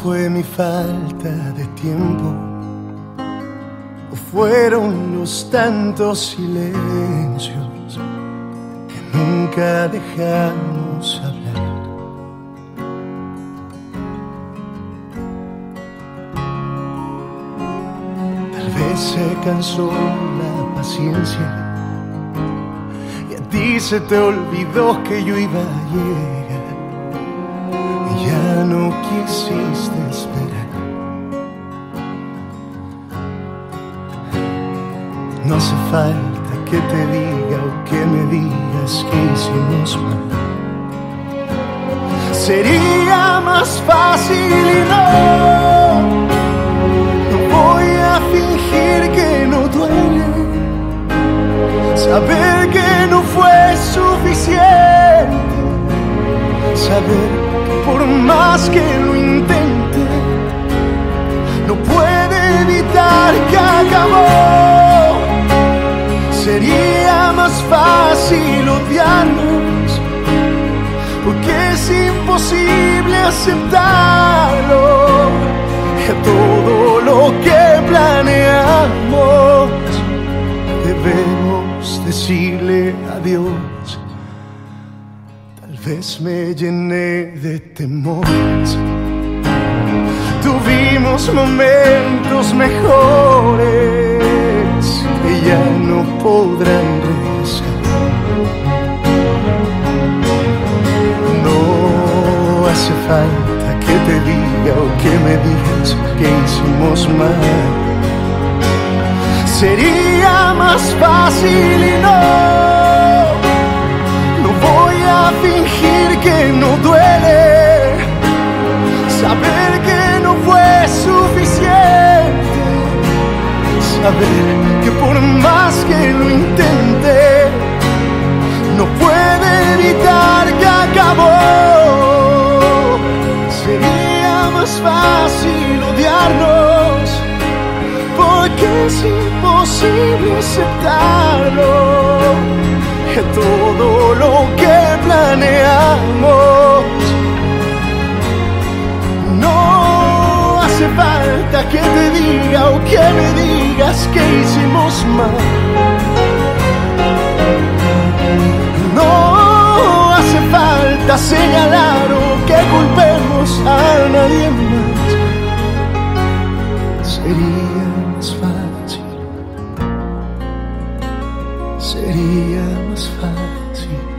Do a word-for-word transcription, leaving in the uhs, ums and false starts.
fue mi falta de tiempo, o fueron los tantos silencios que nunca dejamos hablar. Tal vez se cansó la paciencia y a ti se te olvidó que yo iba a llegar. Ya no quisiste esperar. No hace falta que te diga o que me digas que hicimos mal. Sería más fácil y no, no voy a fingir que no duele. Saber que no fue suficiente, saber por más que lo intente, no puede evitar que acabó. Sería más fácil odiarnos, porque es imposible aceptarlo. Que todo lo que planeamos debemos decirle adiós. Tal vez me llené de temores, tuvimos momentos mejores que ya no podrán regresar. No hace falta que te diga o que me digas que hicimos mal. Sería más fácil y no, no voy a fingir que no duele. Saber que no fue suficiente, saber que por más que lo intente, no puede evitar que acabó. Sería más fácil odiarnos, porque es imposible aceptarlo. Que todo lo que planeamos, no hace falta que te diga o que me digas que hicimos mal. No hace falta señalar o que culpemos a nadie más. Sería más fácil, sería más fácil.